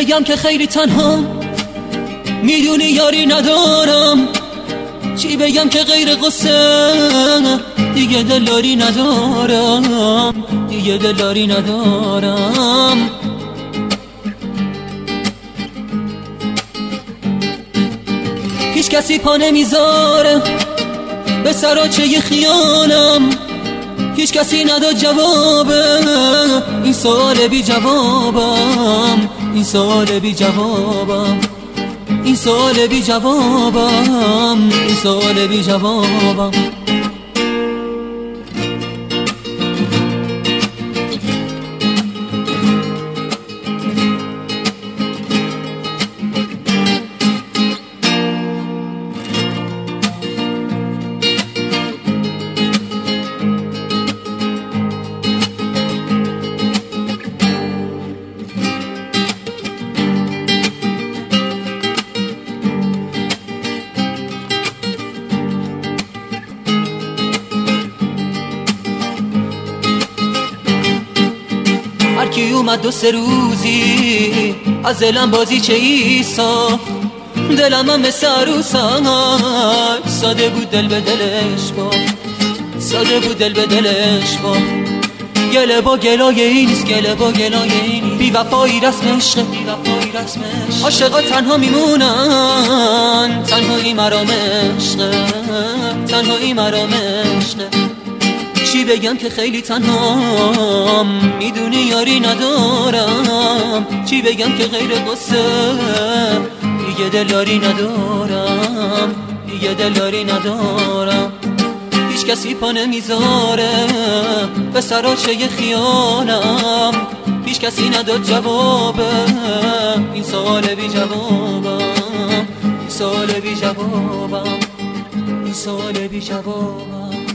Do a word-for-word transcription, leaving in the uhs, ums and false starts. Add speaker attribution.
Speaker 1: بگم که خیلی تنها، میدونی یاری ندارم. چی بگم که غیر قصه، دیگه دلاری ندارم، دیگه دلاری ندارم. هیچ کسی پا نمیذاره به سراچه خیالم، هیچ کسی نداد جواب این سوال بی جوابم، این سوال بی جوابم، این سوال بی جوابم، این سوال بی جوابم. هر کی اومد دو سه روزی از دلم بازی چه ایسا، دلم هم مثل عروسک ساده بود دل به دلش با، ساده بود دل به دلش با. گله با گلای این نیست، گله با گلای این نیست، بی وفایی رسم عشقه، بی وفایی رسم عشق. عاشقا تنها میمونن، تنهایی مرام عشقه، تنهایی مرام عشقه. چی بگم که خیلی تنهام، میدونی یاری ندارم. چی بگم که غیر قصه، دیگه دلاری ندارم، دیگه دلاری ندارم. هیچ کسی پا نمیذاره به سراچه خیالم، هیچ کسی نداد جواب این سوال بی جوابم، این سوال بی جوابم، این سوال بی جوابم.